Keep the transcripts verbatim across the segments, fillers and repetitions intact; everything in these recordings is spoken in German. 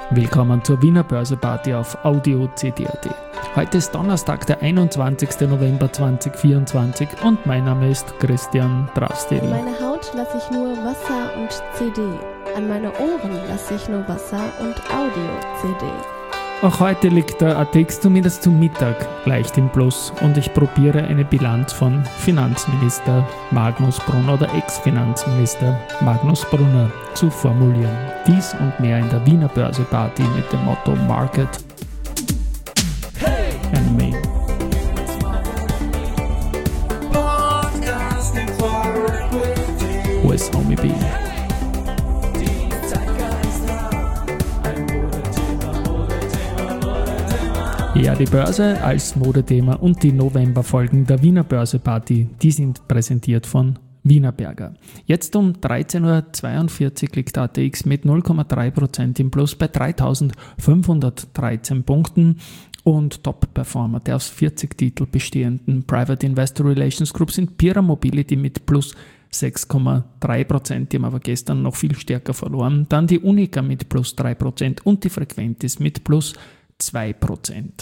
Willkommen zur Wiener Börse-Party auf Audio C D punkt A T. Heute ist Donnerstag, der einundzwanzigsten November zweitausendvierundzwanzig und mein Name ist Christian Drastil. An meine Haut lasse ich nur Wasser und C D. An meine Ohren lasse ich nur Wasser und Audio-C D. Auch heute liegt der A T X zumindest zum Mittag leicht im Plus und ich probiere eine Bilanz von Finanzminister Magnus Brunner oder Ex-Finanzminister Magnus Brunner zu formulieren. Dies und mehr in der Wiener Börse-Party mit dem Motto Market hey! And Me. U S Homie B. Ja, die Börse als Modethema und die Novemberfolgen der Wiener Börse-Party, die sind präsentiert von Wienerberger. Jetzt um dreizehn Uhr zweiundvierzig liegt der A T X mit null Komma drei Prozent im Plus bei dreitausendfünfhundertdreizehn Punkten und Top-Performer der aus vierzig Titel bestehenden Private Investor Relations Group sind Pira Mobility mit plus sechs Komma drei Prozent, die haben aber gestern noch viel stärker verloren. Dann die Unica mit plus drei Prozent und die Frequentis mit plus zwei Prozent.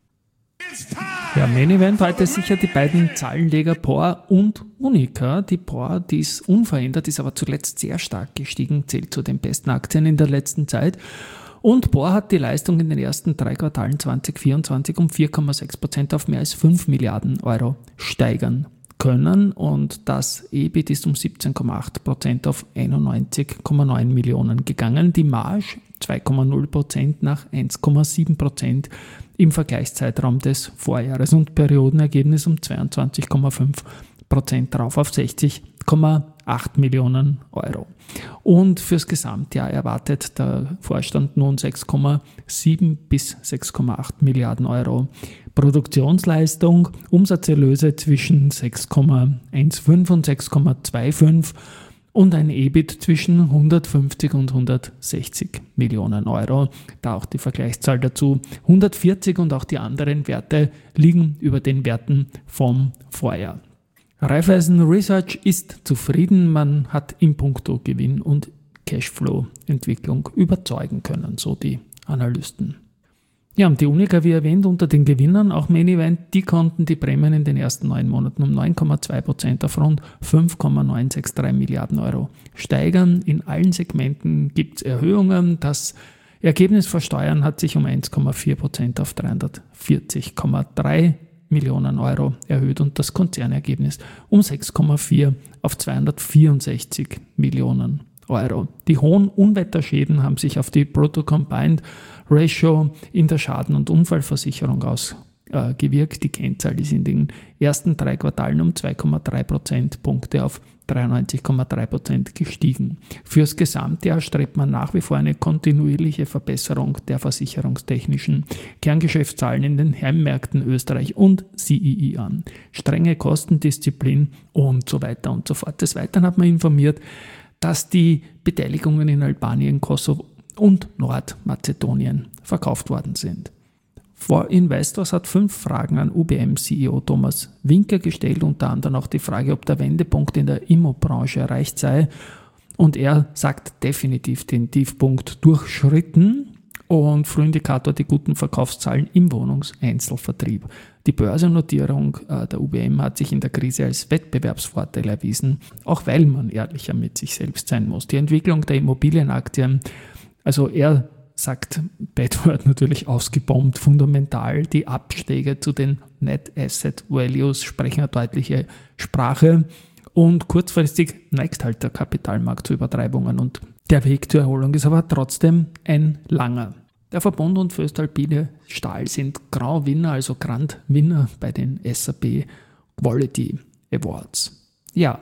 Ja, Main Event heute sicher die beiden Zahlenleger P O R und Unica. Die P O R, die ist unverändert, ist aber zuletzt sehr stark gestiegen, zählt zu den besten Aktien in der letzten Zeit. Und P O R hat die Leistung in den ersten drei Quartalen zweitausendvierundzwanzig um vier Komma sechs Prozent auf mehr als fünf Milliarden Euro steigern können und das E B I T ist um siebzehn Komma acht Prozent auf einundneunzig Komma neun Millionen gegangen. Die Marge zwei Komma null Prozent nach eins Komma sieben Prozent im Vergleichszeitraum des Vorjahres und Periodenergebnis um zweiundzwanzig Komma fünf Prozent drauf auf sechzig Komma acht Millionen Euro. Und fürs Gesamtjahr erwartet der Vorstand nun sechs Komma sieben bis sechs Komma acht Milliarden Euro Produktionsleistung, Umsatzerlöse zwischen sechs Komma fünfzehn und sechs Komma fünfundzwanzig und ein E B I T zwischen hundertfünfzig und hundertsechzig Millionen Euro. Da auch die Vergleichszahl dazu hundertvierzig und auch die anderen Werte liegen über den Werten vom Vorjahr. Raiffeisen Research ist zufrieden, man hat in puncto Gewinn und Cashflow-Entwicklung überzeugen können, so die Analysten. Ja, und die Unica, wie erwähnt, unter den Gewinnern, auch Main Event, die konnten die Prämien in den ersten neun Monaten um neun Komma zwei Prozent auf rund fünf Komma neun sechs drei Milliarden Euro steigern. In allen Segmenten gibt es Erhöhungen. Das Ergebnis vor Steuern hat sich um eins Komma vier Prozent auf dreihundertvierzig Komma drei Millionen Euro erhöht und das Konzernergebnis um sechs Komma vier auf zweihundertvierundsechzig Millionen Euro. Die hohen Unwetterschäden haben sich auf die Brutto-Combined Ratio in der Schaden- und Unfallversicherung ausgewirkt. Äh, die Kennzahl ist in den ersten drei Quartalen um zwei Komma drei Prozentpunkte auf dreiundneunzig Komma drei Prozent gestiegen. Fürs Gesamtjahr strebt man nach wie vor eine kontinuierliche Verbesserung der versicherungstechnischen Kerngeschäftszahlen in den Heimmärkten Österreich und C E E an. Strenge Kostendisziplin und so weiter und so fort. Des Weiteren hat man informiert, dass die Beteiligungen in Albanien, Kosovo und Nordmazedonien verkauft worden sind. For Investors hat fünf Fragen an U B M-C E O Thomas Winker gestellt, unter anderem auch die Frage, ob der Wendepunkt in der Immobranche erreicht sei. Und er sagt definitiv den Tiefpunkt durchschritten und Frühindikator die guten Verkaufszahlen im Wohnungseinzelvertrieb. Die Börsennotierung äh, der U B M hat sich in der Krise als Wettbewerbsvorteil erwiesen, auch weil man ehrlicher mit sich selbst sein muss. Die Entwicklung der Immobilienaktien, also er sagt Bedward natürlich ausgebombt, fundamental. Die Abschläge zu den Net Asset Values sprechen eine deutliche Sprache und kurzfristig neigt halt der Kapitalmarkt zu Übertreibungen und der Weg zur Erholung ist aber trotzdem ein langer. Der Verbund und Voestalpine Stahl sind Grauwinner, also Grand-Winner bei den S and P Quality Awards. Ja,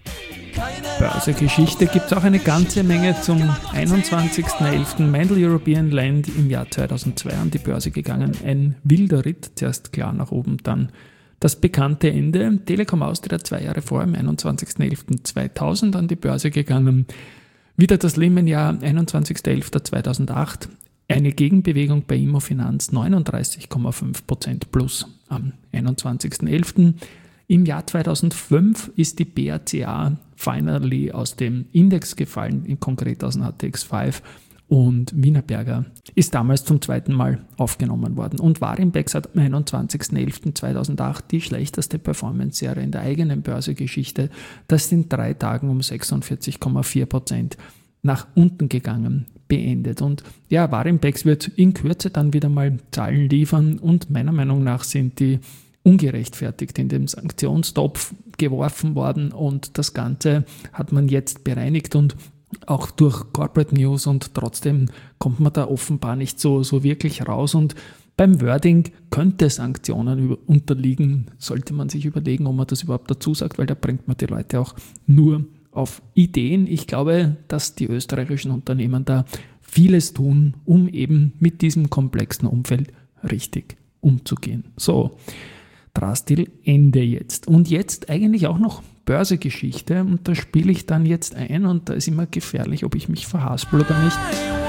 Börsegeschichte gibt es auch eine ganze Menge zum einundzwanzigsten elften Mandel European Land im Jahr zweitausendzwei an die Börse gegangen. Ein wilder Ritt, zuerst klar nach oben, dann das bekannte Ende. Telekom Austria zwei Jahre vor, am einundzwanzigsten elften zweitausend an die Börse gegangen. Wieder das Lehman-Jahr, einundzwanzigsten elften zweitausendacht. Eine Gegenbewegung bei Immofinanz, neununddreißig Komma fünf Prozent plus am einundzwanzigsten elften Im Jahr zweitausendfünf ist die B A C A finally aus dem Index gefallen, in konkret aus dem A T X fünf, und Wienerberger ist damals zum zweiten Mal aufgenommen worden. Und Warimpex hat am einundzwanzigsten elften zweitausendacht die schlechteste Performance-Serie in der eigenen Börsegeschichte. Das ist in drei Tagen um sechsundvierzig Komma vier Prozent nach unten gegangen, beendet. Und ja, Warimpex wird in Kürze dann wieder mal Zahlen liefern und meiner Meinung nach sind die ungerechtfertigt in den Sanktionstopf geworfen worden und das Ganze hat man jetzt bereinigt und auch durch Corporate News und trotzdem kommt man da offenbar nicht so, so wirklich raus und beim Wording könnte Sanktionen unterliegen, sollte man sich überlegen, ob man das überhaupt dazu sagt, weil da bringt man die Leute auch nur auf Ideen. Ich glaube, dass die österreichischen Unternehmen da vieles tun, um eben mit diesem komplexen Umfeld richtig umzugehen. So, Drastil Ende jetzt. Und jetzt eigentlich auch noch Börsegeschichte und da spiele ich dann jetzt ein und da ist immer gefährlich, ob ich mich verhaspel oder nicht.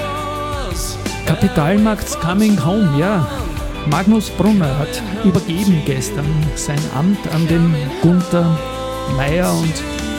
Kapitalmarkts coming home, ja. Magnus Brunner hat übergeben gestern sein Amt an den Gunther Meier und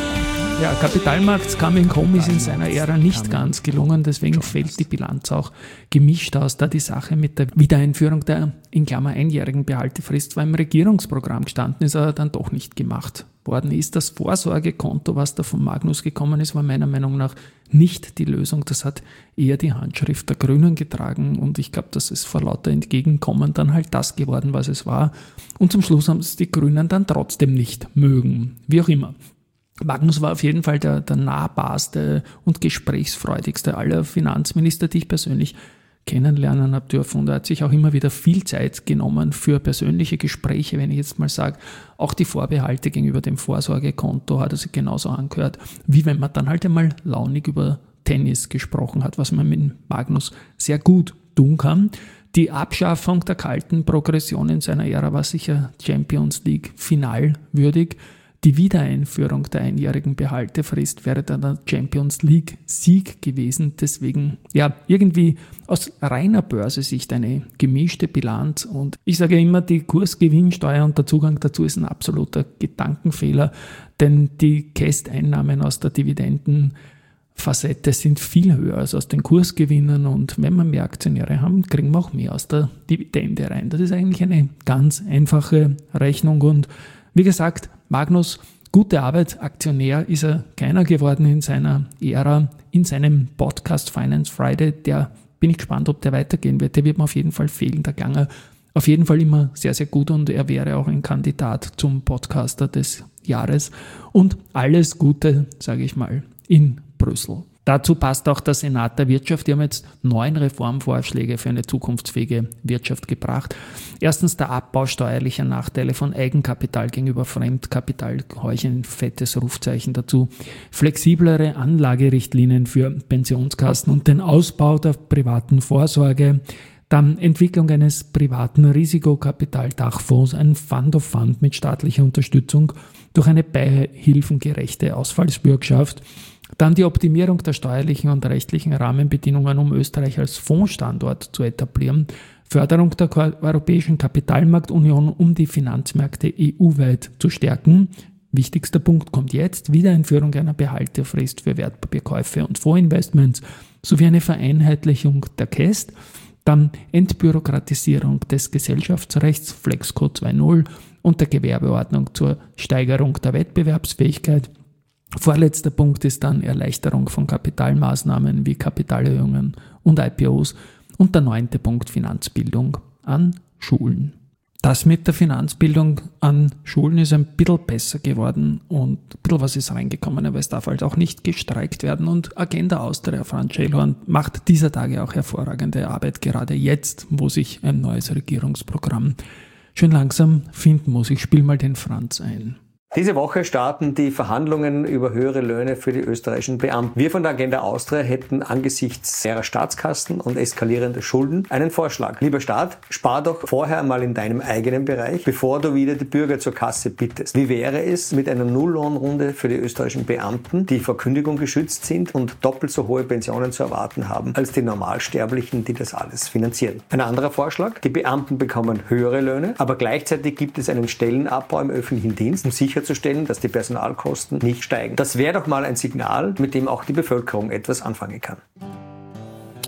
ja, Kapitalmarkts coming home ist in seiner Ära nicht ganz gelungen, deswegen fällt die Bilanz auch gemischt aus, da die Sache mit der Wiedereinführung der in Klammer einjährigen Behaltefrist zwar im Regierungsprogramm gestanden ist, aber dann doch nicht gemacht worden ist. Das Vorsorgekonto, was da von Magnus gekommen ist, war meiner Meinung nach nicht die Lösung. Das hat eher die Handschrift der Grünen getragen und ich glaube, das ist vor lauter Entgegenkommen dann halt das geworden, was es war. Und zum Schluss haben es die Grünen dann trotzdem nicht mögen. Wie auch immer. Magnus war auf jeden Fall der, der nahbarste und gesprächsfreudigste aller Finanzminister, die ich persönlich kennenlernen habe dürfen. Und er hat sich auch immer wieder viel Zeit genommen für persönliche Gespräche, wenn ich jetzt mal sage, auch die Vorbehalte gegenüber dem Vorsorgekonto hat er sich genauso angehört, wie wenn man dann halt einmal launig über Tennis gesprochen hat, was man mit Magnus sehr gut tun kann. Die Abschaffung der kalten Progression in seiner Ära war sicher Champions League finalwürdig. Die Wiedereinführung der einjährigen Behaltefrist wäre dann der Champions League Sieg gewesen. Deswegen, ja, irgendwie aus reiner Börsensicht eine gemischte Bilanz. Und ich sage immer, die Kursgewinnsteuer und der Zugang dazu ist ein absoluter Gedankenfehler, denn die Cash-Einnahmen aus der Dividendenfacette sind viel höher als aus den Kursgewinnen. Und wenn wir mehr Aktionäre haben, kriegen wir auch mehr aus der Dividende rein. Das ist eigentlich eine ganz einfache Rechnung und wie gesagt, Magnus, gute Arbeit, Aktionär ist er keiner geworden in seiner Ära, in seinem Podcast Finance Friday, der bin ich gespannt, ob der weitergehen wird, der wird mir auf jeden Fall fehlen, der Ganger auf jeden Fall immer sehr, sehr gut und er wäre auch ein Kandidat zum Podcaster des Jahres und alles Gute, sage ich mal, in Brüssel. Dazu passt auch der Senat der Wirtschaft. Die haben jetzt neun Reformvorschläge für eine zukunftsfähige Wirtschaft gebracht. Erstens der Abbau steuerlicher Nachteile von Eigenkapital gegenüber Fremdkapital, ein fettes Rufzeichen dazu. Flexiblere Anlagerichtlinien für Pensionskassen und den Ausbau der privaten Vorsorge. Dann Entwicklung eines privaten Risikokapitaldachfonds, ein Fund of Fund mit staatlicher Unterstützung durch eine beihilfengerechte Ausfallsbürgschaft. Dann die Optimierung der steuerlichen und rechtlichen Rahmenbedingungen, um Österreich als Fondsstandort zu etablieren. Förderung der Europäischen Kapitalmarktunion, um die Finanzmärkte E U-weit zu stärken. Wichtigster Punkt kommt jetzt, Wiedereinführung einer Behaltefrist für Wertpapierkäufe und Fondsinvestments sowie eine Vereinheitlichung der K E S T. Dann Entbürokratisierung des Gesellschaftsrechts, Flexco zwei Punkt null und der Gewerbeordnung zur Steigerung der Wettbewerbsfähigkeit. Vorletzter Punkt ist dann Erleichterung von Kapitalmaßnahmen wie Kapitalerhöhungen und I P Os und der neunte Punkt Finanzbildung an Schulen. Das mit der Finanzbildung an Schulen ist ein bisschen besser geworden und ein bisschen was ist reingekommen, aber es darf halt auch nicht gestreikt werden und Agenda Austria, Franz Schellhorn, macht dieser Tage auch hervorragende Arbeit, gerade jetzt, wo sich ein neues Regierungsprogramm schön langsam finden muss. Ich spiele mal den Franz ein. Diese Woche starten die Verhandlungen über höhere Löhne für die österreichischen Beamten. Wir von der Agenda Austria hätten angesichts leerer Staatskassen und eskalierender Schulden einen Vorschlag. Lieber Staat, spar doch vorher mal in deinem eigenen Bereich, bevor du wieder die Bürger zur Kasse bittest. Wie wäre es mit einer Nulllohnrunde für die österreichischen Beamten, die vor Kündigung geschützt sind und doppelt so hohe Pensionen zu erwarten haben, als die Normalsterblichen, die das alles finanzieren? Ein anderer Vorschlag, die Beamten bekommen höhere Löhne, aber gleichzeitig gibt es einen Stellenabbau im öffentlichen Dienst, um sicher sicherzustellen, dass die Personalkosten nicht steigen. Das wäre doch mal ein Signal, mit dem auch die Bevölkerung etwas anfangen kann.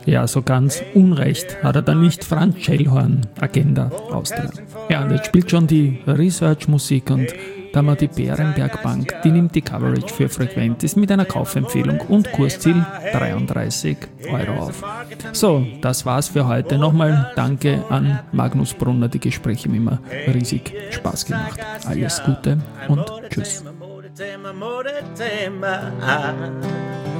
Ja, so ganz Unrecht hat er da nicht Franz Schellhorn, Agenda Austria. Ja, und jetzt spielt schon die Research-Musik und da haben wir die Bärenberg Bank, die nimmt die Coverage für Frequentis mit einer Kaufempfehlung und Kursziel dreiunddreißig Euro auf. So, das war's für heute. Nochmal danke an Magnus Brunner, die Gespräche haben immer riesig Spaß gemacht. Alles Gute und tschüss.